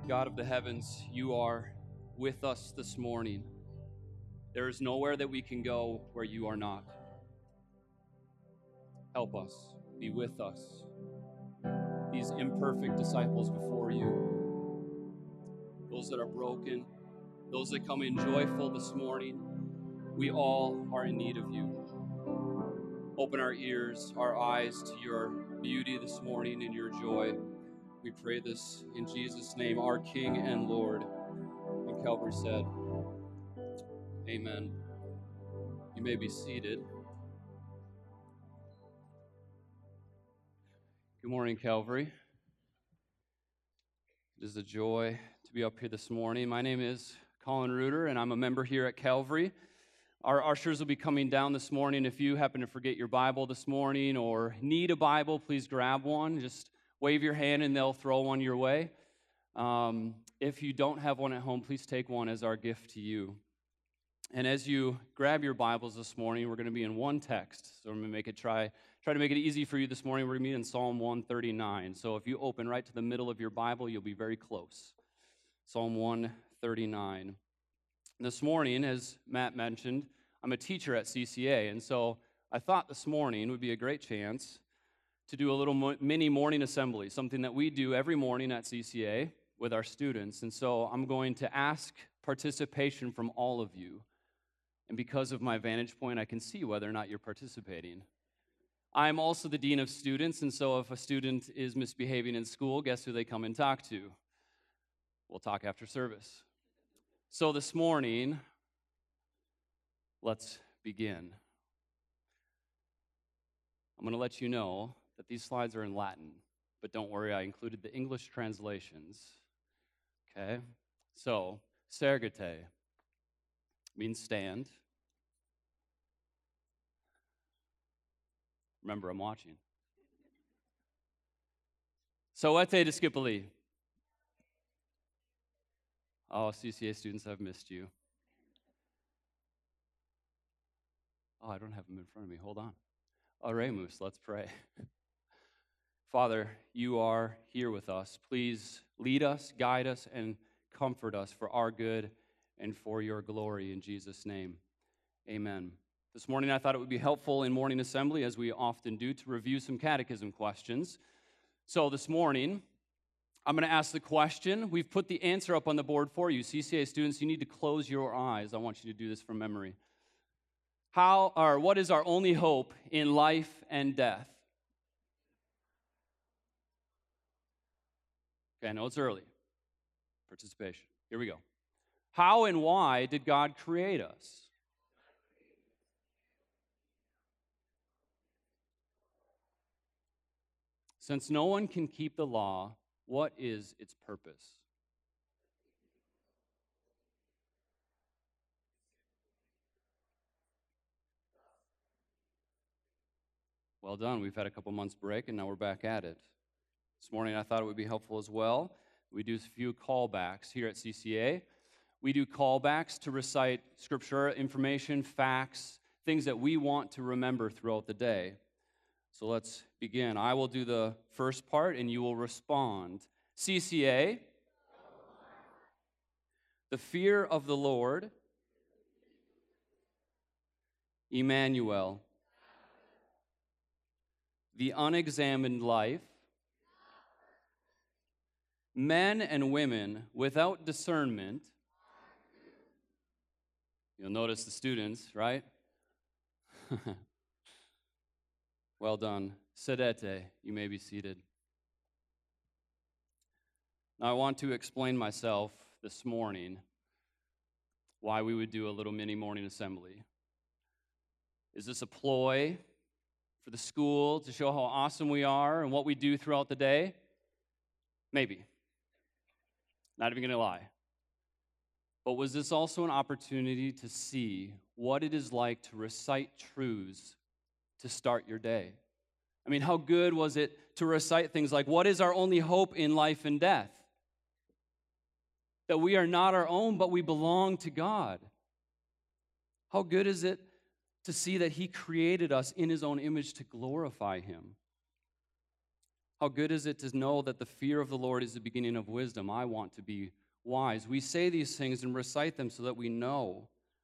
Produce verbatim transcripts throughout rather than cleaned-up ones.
God of the heavens, you are with us this morning. There is nowhere that we can go where you are not. Help us, be with us, these imperfect disciples before you, those that are broken, those that come in joyful this morning. We all are in need of you. Open our ears, our eyes to your beauty this morning and your joy. We pray this in Jesus' name, our King and Lord. And Calvary said, amen. You may be seated. Good morning, Calvary. It is a joy to be up here this morning. My name is Colin Reuter, and I'm a member here at Calvary. Our ushers will be coming down this morning. If you happen to forget your Bible this morning or need a Bible, please grab one. Just wave your hand, and they'll throw one your way. Um, if you don't have one at home, please take one as our gift to you. And as you grab your Bibles this morning, we're going to be in one text. So I'm going to make it try try to make it easy for you this morning. We're going to be in Psalm one thirty-nine. So if you open right to the middle of your Bible, you'll be very close. Psalm one thirty-nine. This morning, as Matt mentioned, I'm a teacher at C C A, and so I thought this morning would be a great chance to do a little mo- mini morning assembly, something that we do every morning at C C A with our students. And so I'm going to ask participation from all of you. And because of my vantage point, I can see whether or not you're participating. I'm also the dean of students, and so if a student is misbehaving in school, guess who they come and talk to? We'll talk after service. So this morning, let's begin. I'm going to let you know that these slides are in Latin, but don't worry, I included the English translations. Okay? So, Sergete means stand. Remember, I'm watching. Soete discipuli. Oh, C C A students, I've missed you. Oh, I don't have them in front of me. Hold on. Oremus, let's pray. Father, you are here with us. Please lead us, guide us, and comfort us for our good and for your glory in Jesus' name. Amen. This morning I thought it would be helpful in morning assembly, as we often do, to review some catechism questions. So this morning, I'm going to ask the question. We've put the answer up on the board for you. C C A students, you need to close your eyes. I want you to do this from memory. How or what is our only hope in life and death? Okay, I know it's early. Participation. Here we go. How and why did God create us? Since no one can keep the law, what is its purpose? Well done. We've had a couple months break, and now we're back at it. This morning, I thought it would be helpful as well. We do a few callbacks here at C C A. We do callbacks to recite scripture, information, facts, things that we want to remember throughout the day. So let's begin. I will do the first part, and you will respond. C C A, the fear of the Lord, Emmanuel, the unexamined life, men and women without discernment. You'll notice the students, right? Well done. Sedete, you may be seated. Now I want to explain myself this morning why we would do a little mini morning assembly. Is this a ploy for the school to show how awesome we are and what we do throughout the day? Maybe. Not even going to lie. But was this also an opportunity to see what it is like to recite truths to start your day? I mean, how good was it to recite things like, what is our only hope in life and death? That we are not our own, but we belong to God. How good is it to see that He created us in His own image to glorify Him? How good is it to know that the fear of the Lord is the beginning of wisdom? I want to be wise. We say these things and recite them so that we know.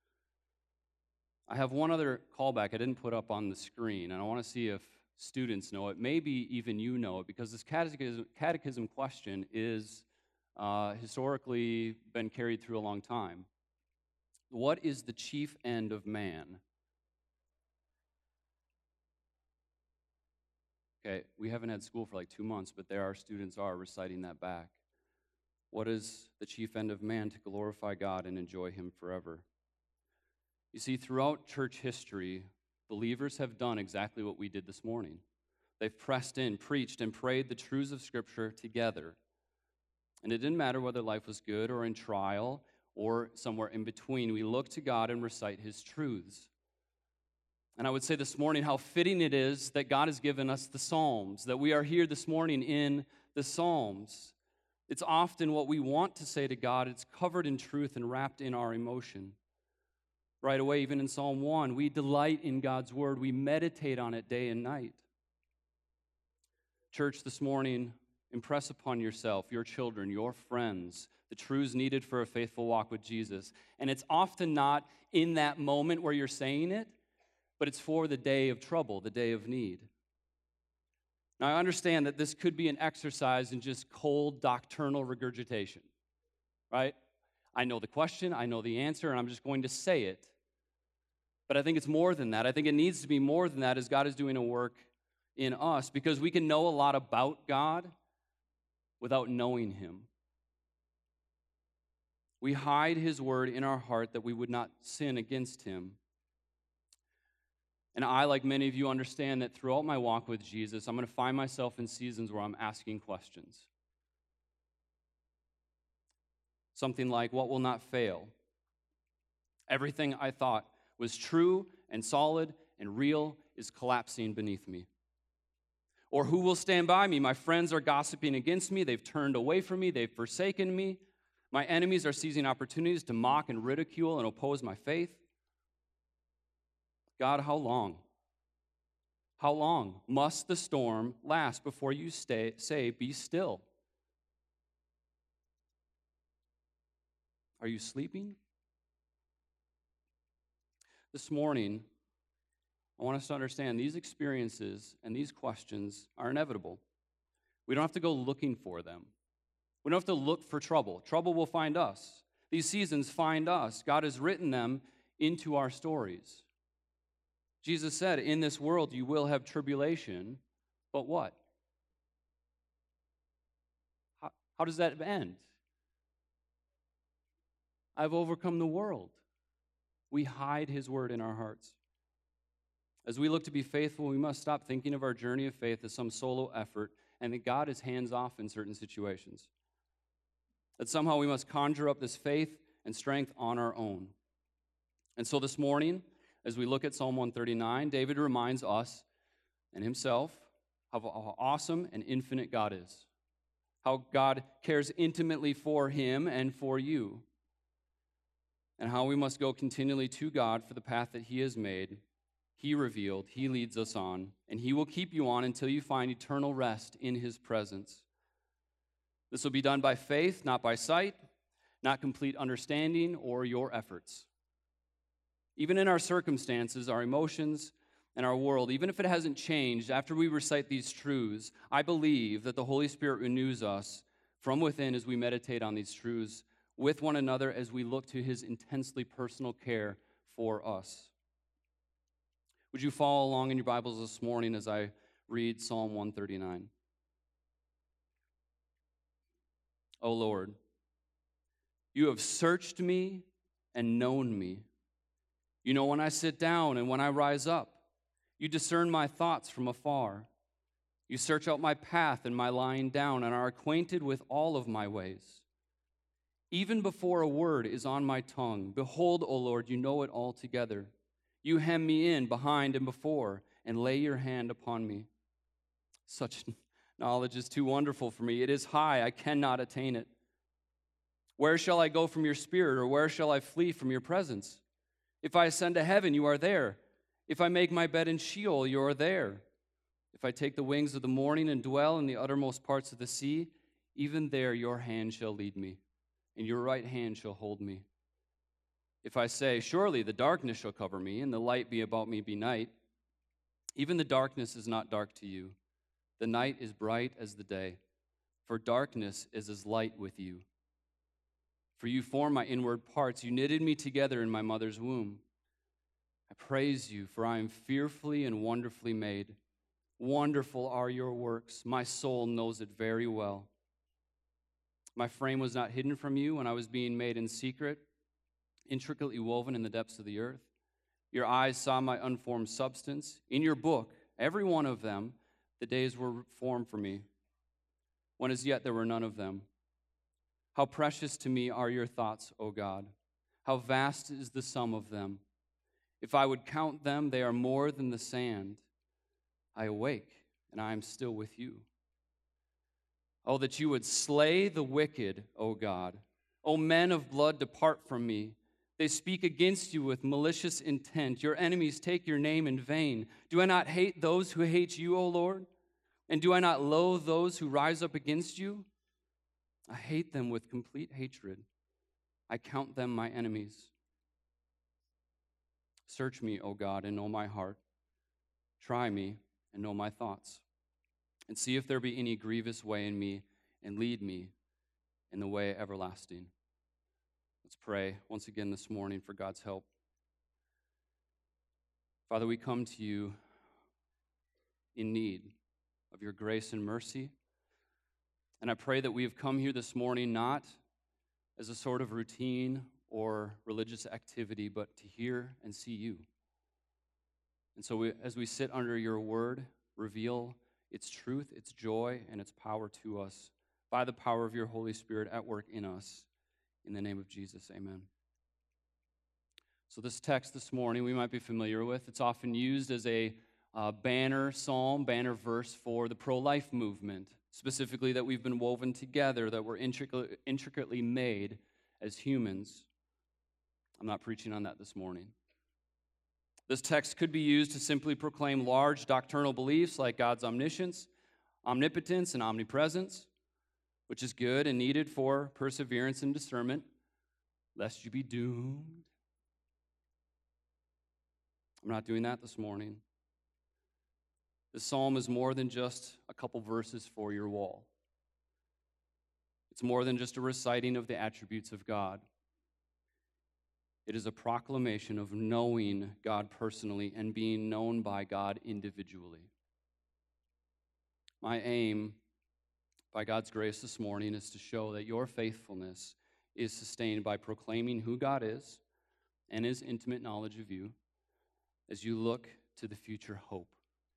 I have one other callback I didn't put up on the screen, and I want to see if students know it. Maybe even you know it, because this catechism, catechism question is uh, historically been carried through a long time. What is the chief end of man? Okay, we haven't had school for like two months, but there our students are reciting that back. What is the chief end of man? To glorify God and enjoy Him forever. You see, throughout church history, believers have done exactly what we did this morning. They've pressed in, preached, and prayed the truths of Scripture together. And it didn't matter whether life was good or in trial or somewhere in between. We look to God and recite His truths. And I would say this morning how fitting it is that God has given us the Psalms, that we are here this morning in the Psalms. It's often what we want to say to God. It's covered in truth and wrapped in our emotion. Right away, even in Psalm one, we delight in God's word. We meditate on it day and night. Church, this morning, impress upon yourself, your children, your friends, the truths needed for a faithful walk with Jesus. And it's often not in that moment where you're saying it, but it's for the day of trouble, the day of need. Now, I understand that this could be an exercise in just cold doctrinal regurgitation, right? I know the question, I know the answer, and I'm just going to say it. But I think it's more than that. I think it needs to be more than that as God is doing a work in us, because we can know a lot about God without knowing Him. We hide His word in our heart that we would not sin against Him. And I, like many of you, understand that throughout my walk with Jesus, I'm going to find myself in seasons where I'm asking questions. Something like, what will not fail? Everything I thought was true and solid and real is collapsing beneath me. Or who will stand by me? My friends are gossiping against me. They've turned away from me. They've forsaken me. My enemies are seizing opportunities to mock and ridicule and oppose my faith. God, how long? How long must the storm last before you stay, say, be still? Are you sleeping? This morning, I want us to understand these experiences and these questions are inevitable. We don't have to go looking for them. We don't have to look for trouble. Trouble will find us. These seasons find us. God has written them into our stories. Jesus said, in this world you will have tribulation, but what? How, how does that end? I've overcome the world. We hide His word in our hearts. As we look to be faithful, we must stop thinking of our journey of faith as some solo effort and that God is hands-off in certain situations. That somehow we must conjure up this faith and strength on our own. And so this morning, as we look at Psalm one thirty-nine, David reminds us and himself how, how awesome and infinite God is, how God cares intimately for him and for you, and how we must go continually to God for the path that He has made, He revealed, He leads us on, and He will keep you on until you find eternal rest in His presence. This will be done by faith, not by sight, not complete understanding or your efforts. Even in our circumstances, our emotions, and our world, even if it hasn't changed, after we recite these truths, I believe that the Holy Spirit renews us from within as we meditate on these truths with one another as we look to His intensely personal care for us. Would you follow along in your Bibles this morning as I read Psalm one thirty-nine? O Lord, you have searched me and known me. You know when I sit down and when I rise up. You discern my thoughts from afar. You search out my path and my lying down and are acquainted with all of my ways. Even before a word is on my tongue, behold, O Lord, you know it altogether. You hem me in behind and before and lay your hand upon me. Such knowledge is too wonderful for me. It is high, I cannot attain it. Where shall I go from your spirit, or where shall I flee from your presence? If I ascend to heaven, you are there. If I make my bed in Sheol, you are there. If I take the wings of the morning and dwell in the uttermost parts of the sea, even there your hand shall lead me, and your right hand shall hold me. If I say, surely the darkness shall cover me, and the light be about me be night, even the darkness is not dark to you. The night is bright as the day, for darkness is as light with you. For you formed my inward parts, you knitted me together in my mother's womb. I praise you, for I am fearfully and wonderfully made. Wonderful are your works. My soul knows it very well. My frame was not hidden from you when I was being made in secret, intricately woven in the depths of the earth. Your eyes saw my unformed substance. In your book, every one of them, the days were formed for me, when as yet there were none of them. How precious to me are your thoughts, O God. How vast is the sum of them. If I would count them, they are more than the sand. I awake, and I am still with you. Oh, that you would slay the wicked, O God. O men of blood, depart from me. They speak against you with malicious intent. Your enemies take your name in vain. Do I not hate those who hate you, O Lord? And do I not loathe those who rise up against you? I hate them with complete hatred. I count them my enemies. Search me, O God, and know my heart. Try me and know my thoughts, and see if there be any grievous way in me, and lead me in the way everlasting. Let's pray once again this morning for God's help. Father, we come to you in need of your grace and mercy, and I pray that we have come here this morning not as a sort of routine or religious activity, but to hear and see you. And so we, as we sit under your word, reveal its truth, its joy, and its power to us by the power of your Holy Spirit at work in us. In the name of Jesus, amen. So this text this morning we might be familiar with. It's often used as a uh, banner psalm, banner verse for the pro-life movement, specifically that we've been woven together, that we're intricately, intricately made as humans. I'm not preaching on that this morning. This text could be used to simply proclaim large doctrinal beliefs like God's omniscience, omnipotence, and omnipresence, which is good and needed for perseverance and discernment, lest you be doomed. I'm not doing that this morning. This psalm is more than just a couple verses for your wall. It's more than just a reciting of the attributes of God. It is a proclamation of knowing God personally and being known by God individually. My aim, by God's grace this morning, is to show that your faithfulness is sustained by proclaiming who God is and his intimate knowledge of you as you look to the future hope.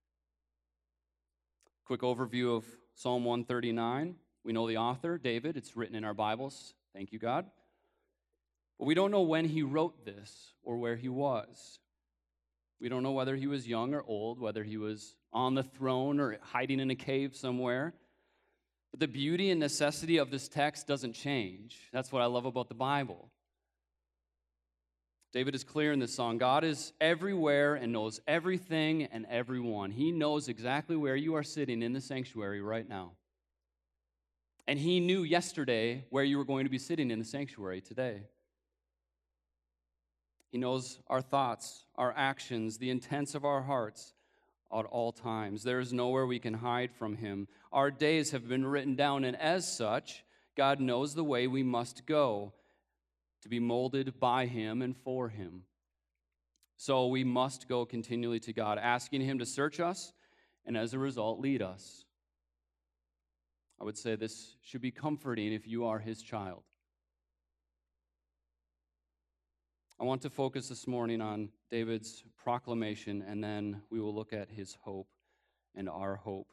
Quick overview of Psalm one thirty-nine. We know the author, David. It's written in our Bibles. Thank you, God. But we don't know when he wrote this or where he was. We don't know whether he was young or old, whether he was on the throne or hiding in a cave somewhere. But the beauty and necessity of this text doesn't change. That's what I love about the Bible. David is clear in this song. God is everywhere and knows everything and everyone. He knows exactly where you are sitting in the sanctuary right now. And he knew yesterday where you were going to be sitting in the sanctuary today. He knows our thoughts, our actions, the intents of our hearts at all times. There is nowhere we can hide from him. Our days have been written down, and as such, God knows the way we must go to be molded by him and for him. So we must go continually to God, asking him to search us and as a result lead us. I would say this should be comforting if you are his child. I want to focus this morning on David's proclamation, and then we will look at his hope and our hope.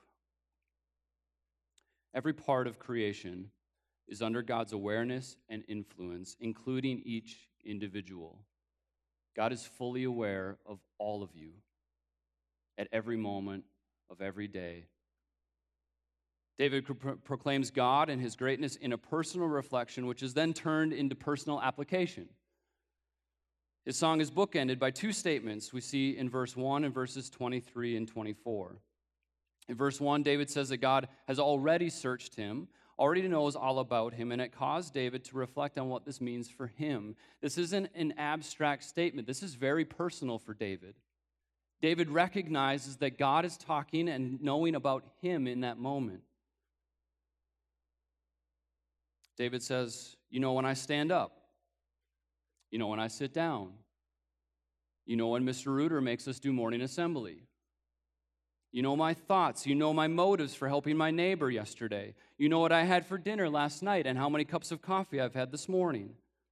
Every part of creation is under God's awareness and influence, including each individual. God is fully aware of all of you at every moment of every day. David pro- proclaims God and his greatness in a personal reflection, which is then turned into personal application. His song is bookended by two statements we see in verse one and verses twenty-three and twenty-four. In verse one, David says that God has already searched him, already knows all about him, and it caused David to reflect on what this means for him. This isn't an abstract statement. This is very personal for David. David recognizes that God is talking and knowing about him in that moment. David says, you know when I stand up. You know when I sit down. You know when Mister Reuter makes us do morning assembly. You know my thoughts. You know my motives for helping my neighbor yesterday. You know what I had for dinner last night and how many cups of coffee I've had this morning.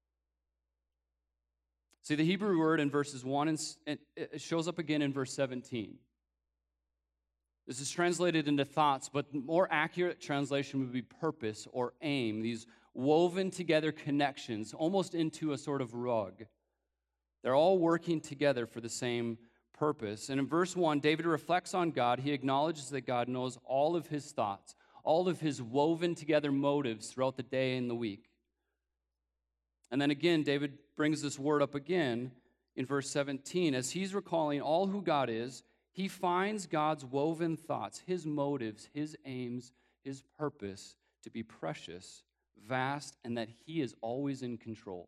See, the Hebrew word in verses one, and it shows up again in verse seventeen. This is translated into thoughts, but more accurate translation would be purpose or aim, these woven together connections, almost into a sort of rug. They're all working together for the same purpose. And in verse one, David reflects on God. He acknowledges that God knows all of his thoughts, all of his woven together motives throughout the day and the week. And then again, David brings this word up again in verse seventeen. As he's recalling all who God is, he finds God's woven thoughts, his motives, his aims, his purpose to be precious, vast, and that he is always in control.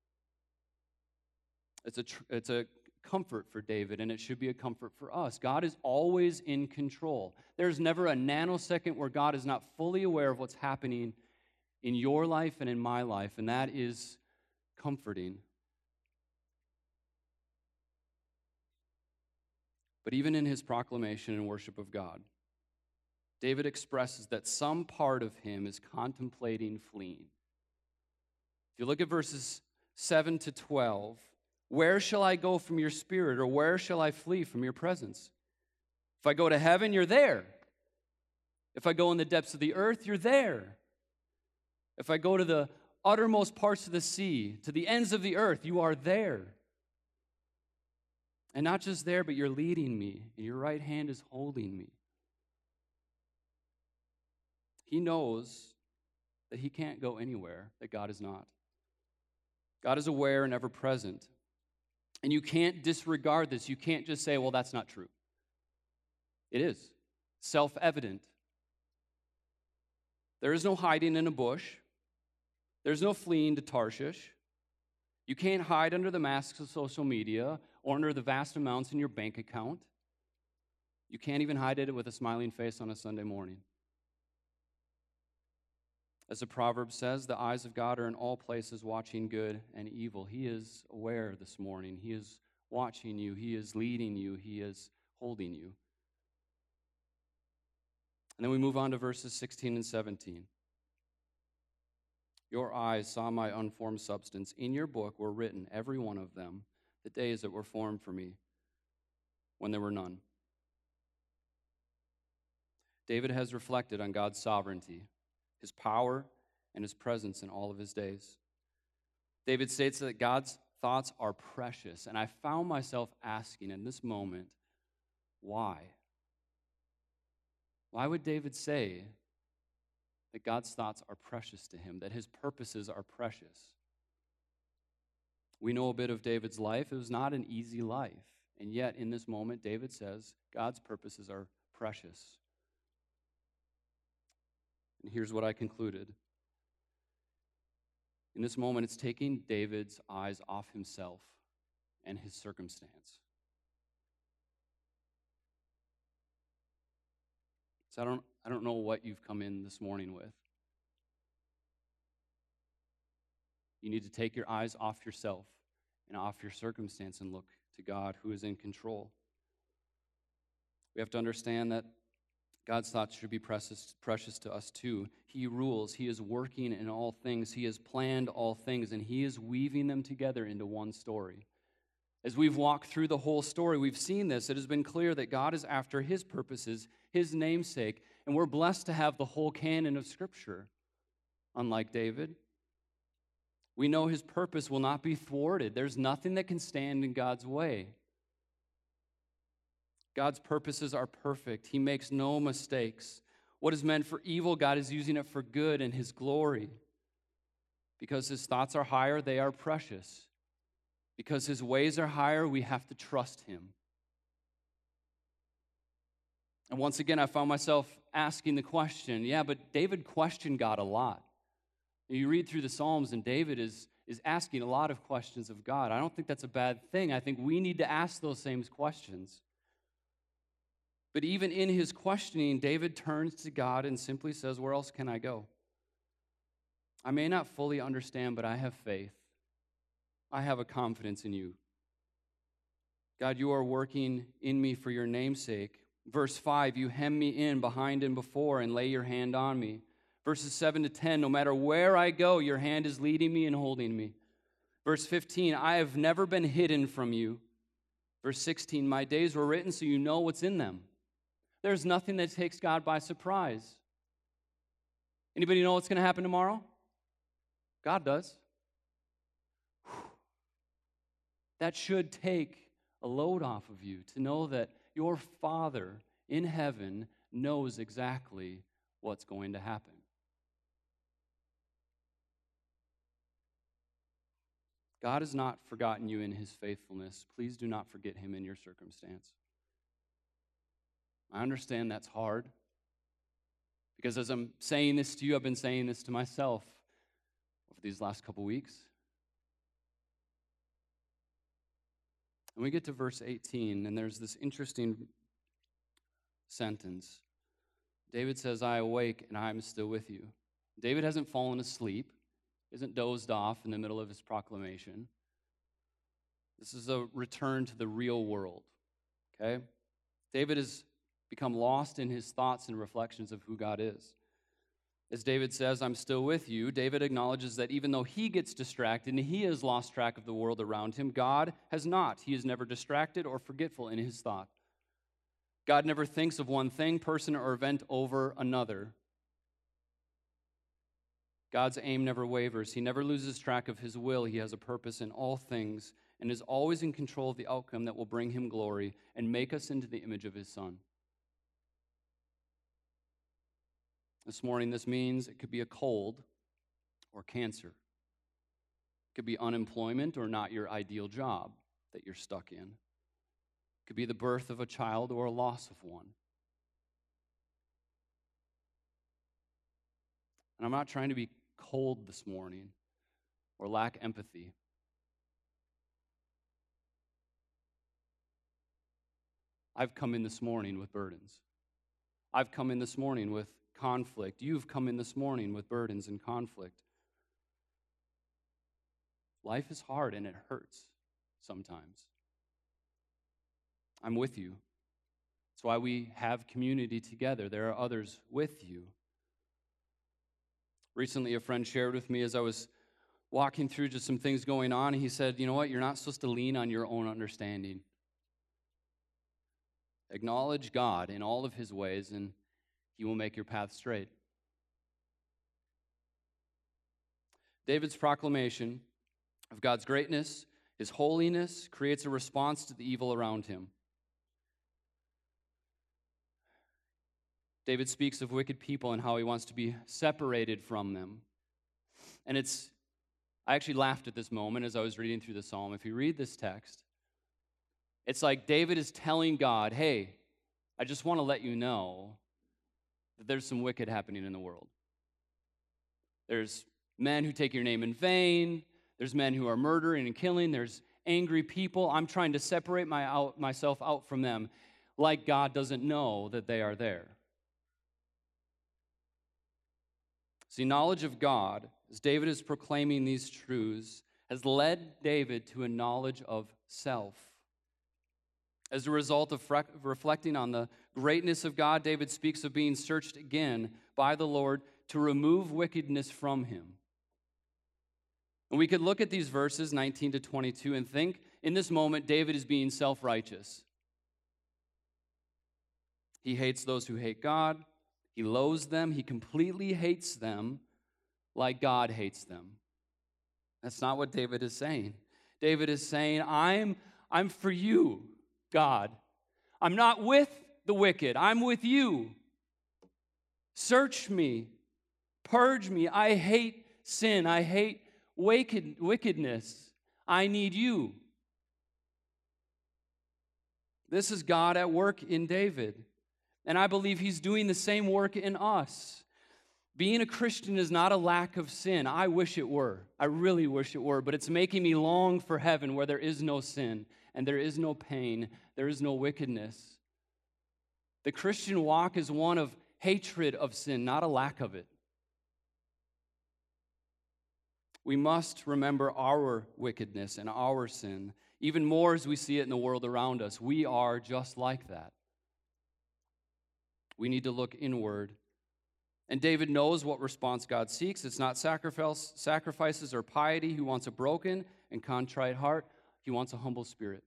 It's a, tr- it's a comfort for David, and it should be a comfort for us. God is always in control. There's never a nanosecond where God is not fully aware of what's happening in your life and in my life, and that is comforting. But even in his proclamation and worship of God, David expresses that some part of him is contemplating fleeing. If you look at verses seven to twelve, where shall I go from your spirit, or where shall I flee from your presence? If I go to heaven, you're there. If I go in the depths of the earth, you're there. If I go to the uttermost parts of the sea, to the ends of the earth, you are there. And not just there, but you're leading me, and your right hand is holding me. He knows that he can't go anywhere that God is not. God is aware and ever present. And you can't disregard this. You can't just say, well, that's not true. It is self-evident. There is no hiding in a bush. There's no fleeing to Tarshish. You can't hide under the masks of social media or under the vast amounts in your bank account. You can't even hide it with a smiling face on a Sunday morning. As the proverb says, the eyes of God are in all places watching good and evil. He is aware this morning. He is watching you. He is leading you. He is holding you. And then we move on to verses sixteen and seventeen. Your eyes saw my unformed substance. In your book were written, every one of them, the days that were formed for me, when there were none. David has reflected on God's sovereignty, his power, and his presence in all of his days. David states that God's thoughts are precious, and I found myself asking in this moment, why? Why would David say that God's thoughts are precious to him, that his purposes are precious? We know a bit of David's life. It was not an easy life, and yet in this moment, David says God's purposes are precious. And here's what I concluded. In this moment, it's taking David's eyes off himself and his circumstance. So I don't, I don't know what you've come in this morning with. You need to take your eyes off yourself and off your circumstance and look to God who is in control. We have to understand that God's thoughts should be precious, precious to us too. He rules. He is working in all things. He has planned all things, and he is weaving them together into one story. As we've walked through the whole story, we've seen this. It has been clear that God is after his purposes, his namesake, and we're blessed to have the whole canon of Scripture. Unlike David, we know his purpose will not be thwarted. There's nothing that can stand in God's way. God's purposes are perfect. He makes no mistakes. What is meant for evil, God is using it for good and his glory. Because his thoughts are higher, they are precious. Because his ways are higher, we have to trust him. And once again, I found myself asking the question, yeah, but David questioned God a lot. You read through the Psalms, and David is, is asking a lot of questions of God. I don't think that's a bad thing. I think we need to ask those same questions. But even in his questioning, David turns to God and simply says, where else can I go? I may not fully understand, but I have faith. I have a confidence in you. God, you are working in me for your name's sake. Verse five, you hem me in behind and before and lay your hand on me. Verses seven to ten, no matter where I go, your hand is leading me and holding me. Verse fifteen, I have never been hidden from you. Verse sixteen, my days were written so you know what's in them. There's nothing that takes God by surprise. Anybody know what's going to happen tomorrow? God does. Whew. That should take a load off of you to know that your Father in heaven knows exactly what's going to happen. God has not forgotten you in his faithfulness. Please do not forget him in your circumstance. I understand that's hard, because as I'm saying this to you, I've been saying this to myself over these last couple weeks. And we get to verse eighteen, and there's this interesting sentence. David says, I awake, and I am still with you. David hasn't fallen asleep, isn't dozed off in the middle of his proclamation. This is a return to the real world, okay? David has become lost in his thoughts and reflections of who God is. As David says, I'm still with you, David acknowledges that even though he gets distracted and he has lost track of the world around him, God has not. He is never distracted or forgetful in his thought. God never thinks of one thing, person, or event over another. God's aim never wavers. He never loses track of his will. He has a purpose in all things and is always in control of the outcome that will bring him glory and make us into the image of his Son. This morning, this means it could be a cold or cancer. It could be unemployment or not your ideal job that you're stuck in. It could be the birth of a child or a loss of one. And I'm not trying to be cold this morning or lack empathy. I've come in this morning with burdens. I've come in this morning with conflict. You've come in this morning with burdens and conflict. Life is hard and it hurts sometimes. I'm with you. That's why we have community together. There are others with you. Recently, a friend shared with me as I was walking through just some things going on, he said, you know what, you're not supposed to lean on your own understanding. Acknowledge God in all of his ways, and he will make your path straight. David's proclamation of God's greatness, his holiness, creates a response to the evil around him. David speaks of wicked people and how he wants to be separated from them. And it's, I actually laughed at this moment as I was reading through the psalm. If you read this text, it's like David is telling God, hey, I just want to let you know that there's some wicked happening in the world. There's men who take your name in vain. There's men who are murdering and killing. There's angry people. I'm trying to separate my out, myself out from them, like God doesn't know that they are there. See, knowledge of God, as David is proclaiming these truths, has led David to a knowledge of self. As a result of fre- reflecting on the greatness of God, David speaks of being searched again by the Lord to remove wickedness from him. And we could look at these verses, nineteen to twenty-two, and think, in this moment, David is being self-righteous. He hates those who hate God. He loathes them. He completely hates them like God hates them. That's not what David is saying. David is saying, I'm, I'm for you, God. I'm not with the wicked. I'm with you. Search me. Purge me. I hate sin. I hate wicked, wickedness. I need you. This is God at work in David. And I believe he's doing the same work in us. Being a Christian is not a lack of sin. I wish it were. I really wish it were. But it's making me long for heaven where there is no sin and there is no pain, there is no wickedness. The Christian walk is one of hatred of sin, not a lack of it. We must remember our wickedness and our sin, even more as we see it in the world around us. We are just like that. We need to look inward. And David knows what response God seeks. It's not sacrifice, sacrifices or piety. He wants a broken and contrite heart. He wants a humble spirit.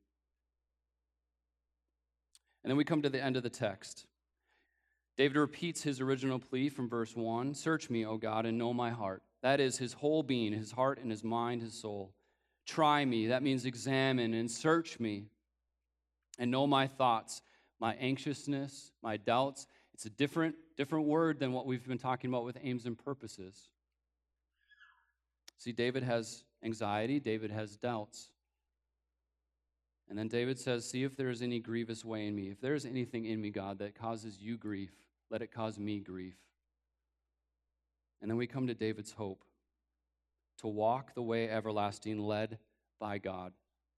And then we come to the end of the text. David repeats his original plea from verse one. Search me, O God, and know my heart. That is his whole being, his heart and his mind, his soul. Try me, that means examine and search me, and know my thoughts, my anxiousness, my doubts. It's a different, different word than what we've been talking about with aims and purposes. See, David has anxiety, David has doubts. And then David says, see if there is any grievous way in me. If there is anything in me, God, that causes you grief, let it cause me grief. And then we come to David's hope, to walk the way everlasting led by God.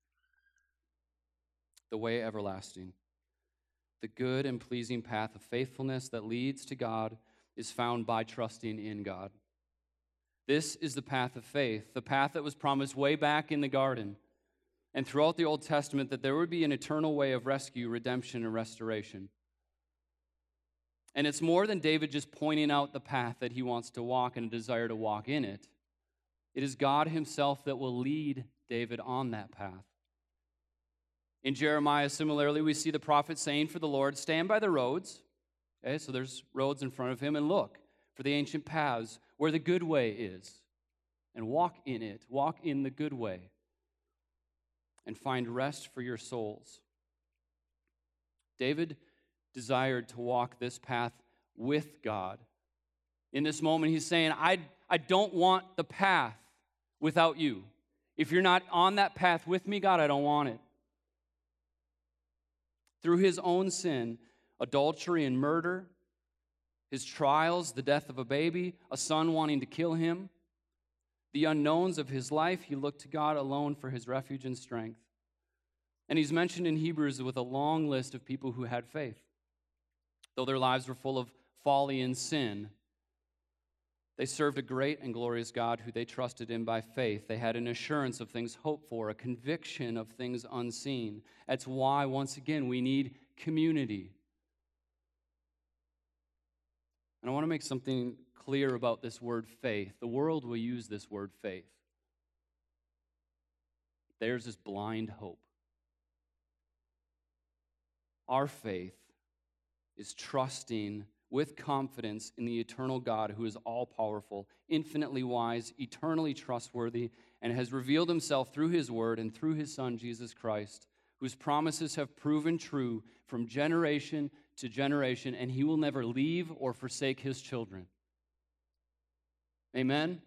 The way everlasting. The good and pleasing path of faithfulness that leads to God is found by trusting in God. This is the path of faith, the path that was promised way back in the garden and throughout the Old Testament, that there would be an eternal way of rescue, redemption, and restoration. And it's more than David just pointing out the path that he wants to walk and a desire to walk in it. It is God himself that will lead David on that path. In Jeremiah, similarly, we see the prophet saying for the Lord, stand by the roads. Okay, so there's roads in front of him, and look for the ancient paths where the good way is, and walk in it. Walk in the good way, and find rest for your souls. David desired to walk this path with God. In this moment, he's saying, I, I don't want the path without you. If you're not on that path with me, God, I don't want it. Through his own sin, adultery and murder, his trials, the death of a baby, a son wanting to kill him, the unknowns of his life, he looked to God alone for his refuge and strength. And he's mentioned in Hebrews with a long list of people who had faith. Though their lives were full of folly and sin, they served a great and glorious God who they trusted in by faith. They had an assurance of things hoped for, a conviction of things unseen. That's why, once again, we need community. And I want to make something clear about this word faith. The world will use this word faith. Theirs is blind hope. Our faith is trusting with confidence in the eternal God who is all-powerful, infinitely wise, eternally trustworthy, and has revealed himself through his word and through his Son, Jesus Christ, whose promises have proven true from generation to generation, and he will never leave or forsake his children. Amen?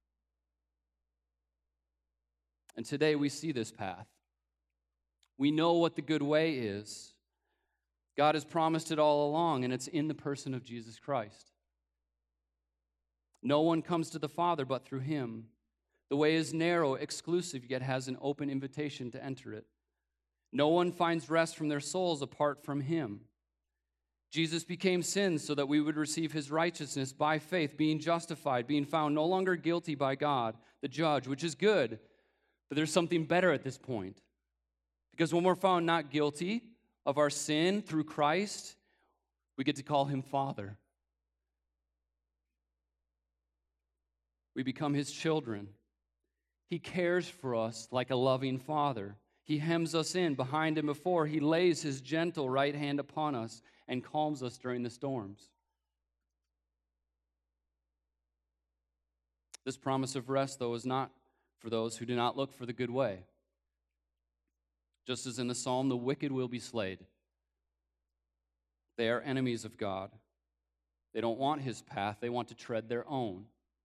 And today we see this path. We know what the good way is. God has promised it all along, and it's in the person of Jesus Christ. No one comes to the Father but through him. The way is narrow, exclusive, yet has an open invitation to enter it. No one finds rest from their souls apart from him. Jesus became sin so that we would receive his righteousness by faith, being justified, being found no longer guilty by God, the judge, which is good. But there's something better at this point. Because when we're found not guilty of our sin through Christ, we get to call him Father. We become his children. He cares for us like a loving father. He hems us in behind and before. He lays his gentle right hand upon us and calms us during the storms. This promise of rest, though, is not for those who do not look for the good way. Just as in the psalm, the wicked will be slain. They are enemies of God. They don't want his path. They want to tread their own.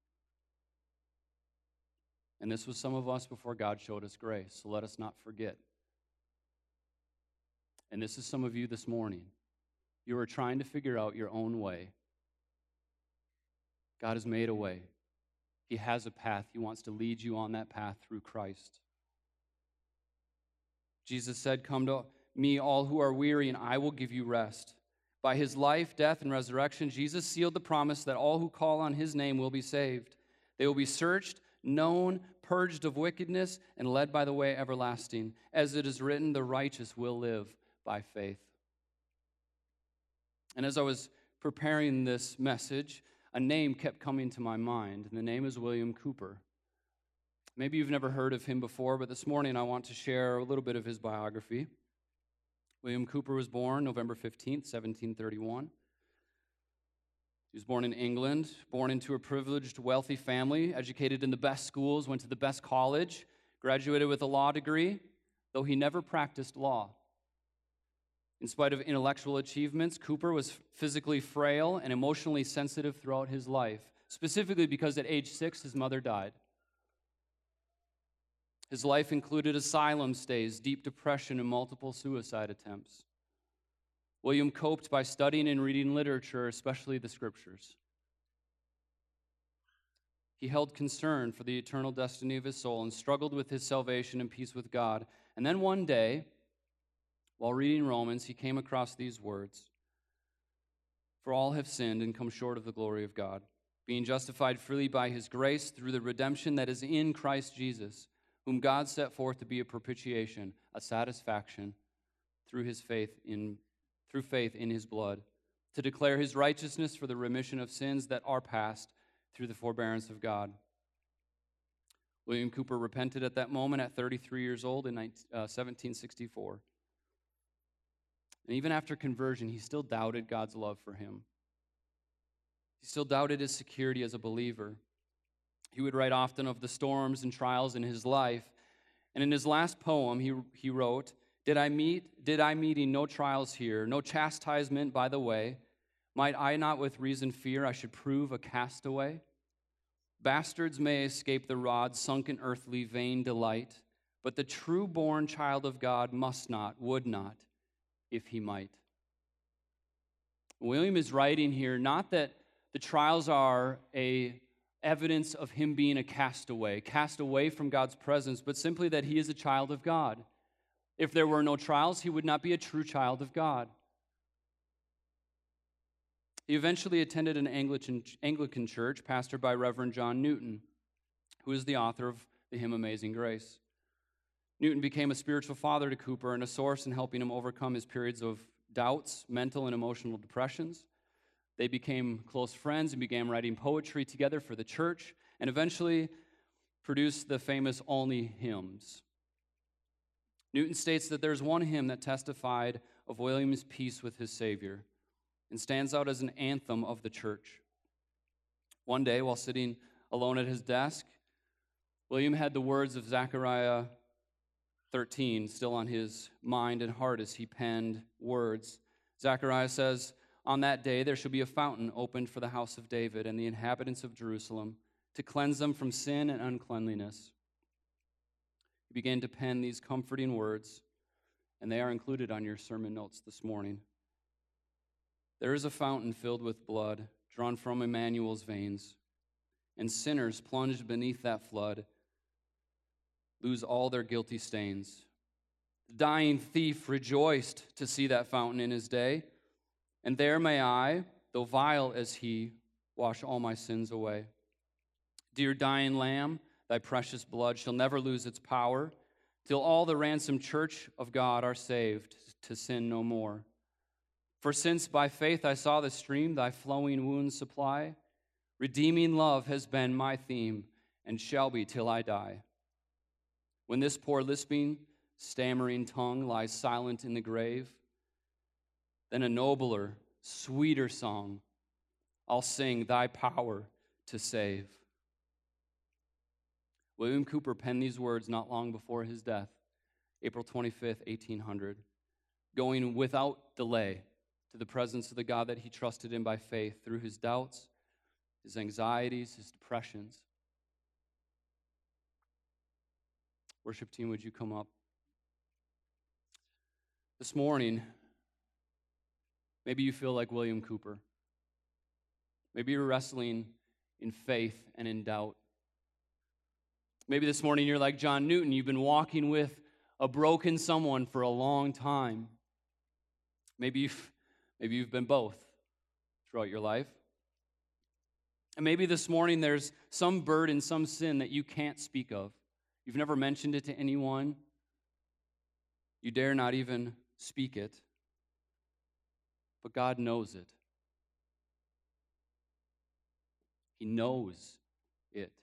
And this was some of us before God showed us grace, so let us not forget. And this is some of you this morning. You are trying to figure out your own way. God has made a way. He has a path. He wants to lead you on that path through Christ. Jesus said, "Come to me, all who are weary, and I will give you rest." By his life, death, and resurrection, Jesus sealed the promise that all who call on his name will be saved. They will be searched, known, purged of wickedness, and led by the way everlasting. As it is written, the righteous will live by faith. And as I was preparing this message, a name kept coming to my mind, and the name is William Cooper. Maybe you've never heard of him before, but this morning I want to share a little bit of his biography. William Cooper was born November fifteenth, seventeen thirty-one. He was born in England, born into a privileged, wealthy family, educated in the best schools, went to the best college, graduated with a law degree, though he never practiced law. In spite of intellectual achievements, Cooper was physically frail and emotionally sensitive throughout his life, specifically because at age six, his mother died. His life included asylum stays, deep depression, and multiple suicide attempts. William coped by studying and reading literature, especially the scriptures. He held concern for the eternal destiny of his soul and struggled with his salvation and peace with God. And then one day, while reading Romans, he came across these words: "For all have sinned and come short of the glory of God, being justified freely by his grace through the redemption that is in Christ Jesus, whom God set forth to be a propitiation, a satisfaction through his faith in through faith in his blood, to declare his righteousness for the remission of sins that are past through the forbearance of God." William Cooper repented at that moment at thirty-three years old in seventeen sixty-four. And even after conversion, he still doubted God's love for him. He still doubted his security as a believer. He would write often of the storms and trials in his life. And in his last poem, he, he wrote, Did I meet, did I meeting no trials here, no chastisement by the way? Might I not with reason fear I should prove a castaway? Bastards may escape the rod, sunk in earthly vain delight, but the true-born child of God must not, would not, if he might. William is writing here not that the trials are a evidence of him being a castaway, cast away from God's presence, but simply that he is a child of God. If there were no trials, he would not be a true child of God. He eventually attended an Anglican, Anglican church pastored by Reverend John Newton, who is the author of the hymn Amazing Grace. Newton became a spiritual father to Cooper and a source in helping him overcome his periods of doubts, mental and emotional depressions. They became close friends and began writing poetry together for the church, and eventually produced the famous Olney hymns. Newton states that there's one hymn that testified of William's peace with his Savior and stands out as an anthem of the church. One day, while sitting alone at his desk, William had the words of Zechariah thirteen still on his mind and heart as he penned words. Zechariah says, "On that day there shall be a fountain opened for the house of David and the inhabitants of Jerusalem, to cleanse them from sin and uncleanliness." He began to pen these comforting words, and they are included on your sermon notes this morning. "There is a fountain filled with blood, drawn from Emmanuel's veins, and sinners plunged beneath that flood lose all their guilty stains. The dying thief rejoiced to see that fountain in his day, and there may I, though vile as he, wash all my sins away. Dear dying Lamb, thy precious blood shall never lose its power, till all the ransomed church of God are saved, to sin no more. For since by faith I saw the stream thy flowing wounds supply, redeeming love has been my theme, and shall be till I die. When this poor lisping, stammering tongue lies silent in the grave, then a nobler, sweeter song I'll sing, thy power to save." William Cooper penned these words not long before his death, April twenty-fifth, eighteen hundred, going without delay to the presence of the God that he trusted in by faith through his doubts, his anxieties, his depressions. Worship team, would you come up? This morning, Maybe you feel like William Cooper. Maybe you're wrestling in faith and in doubt. Maybe this morning you're like John Newton. You've been walking with a broken someone for a long time. Maybe you've, maybe you've been both throughout your life. And maybe this morning there's some burden, some sin that you can't speak of. You've never mentioned it to anyone. You dare not even speak it. But God knows it. He knows it.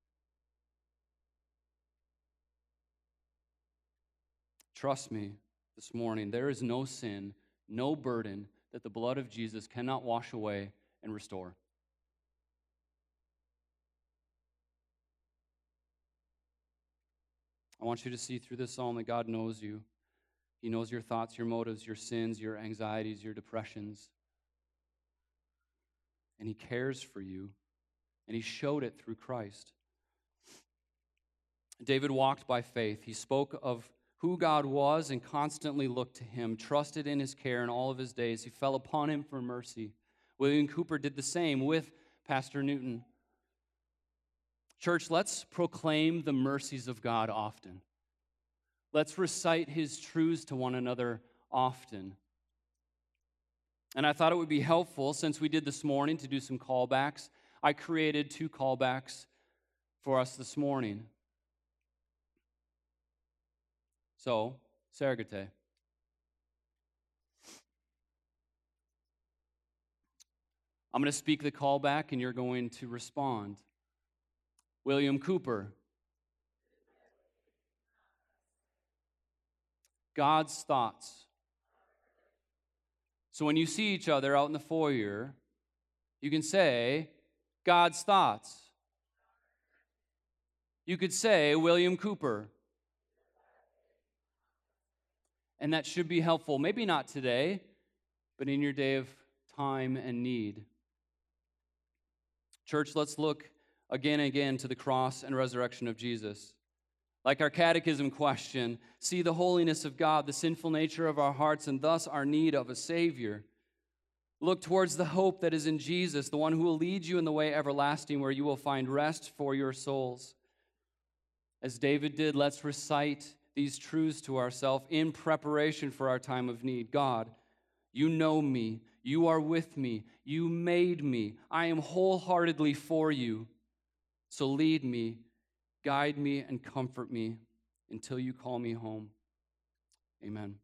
Trust me this morning, there is no sin, no burden that the blood of Jesus cannot wash away and restore. I want you to see through this psalm that God knows you. He knows your thoughts, your motives, your sins, your anxieties, your depressions. And He cares for you. And He showed it through Christ. David walked by faith. He spoke of who God was and constantly looked to Him, trusted in His care in all of his days. He fell upon Him for mercy. William Cooper did the same with Pastor Newton. Church, let's proclaim the mercies of God often. Let's recite His truths to one another often. And I thought it would be helpful, since we did this morning, to do some callbacks. I created two callbacks for us this morning. So, Sergate. I'm going to speak the callback, and you're going to respond. William Cooper. God's thoughts. So when you see each other out in the foyer, you can say, God's thoughts. You could say, William Cooper. And that should be helpful. Maybe not today, but in your day of time and need. Church, let's look again and again to the cross and resurrection of Jesus. Like our catechism question, see the holiness of God, the sinful nature of our hearts, and thus our need of a Savior. Look towards the hope that is in Jesus, the one who will lead you in the way everlasting, where you will find rest for your souls. As David did, let's recite these truths to ourselves in preparation for our time of need. God, you know me. You are with me. You made me. I am wholeheartedly for you. So lead me, guide me, and comfort me until you call me home. Amen.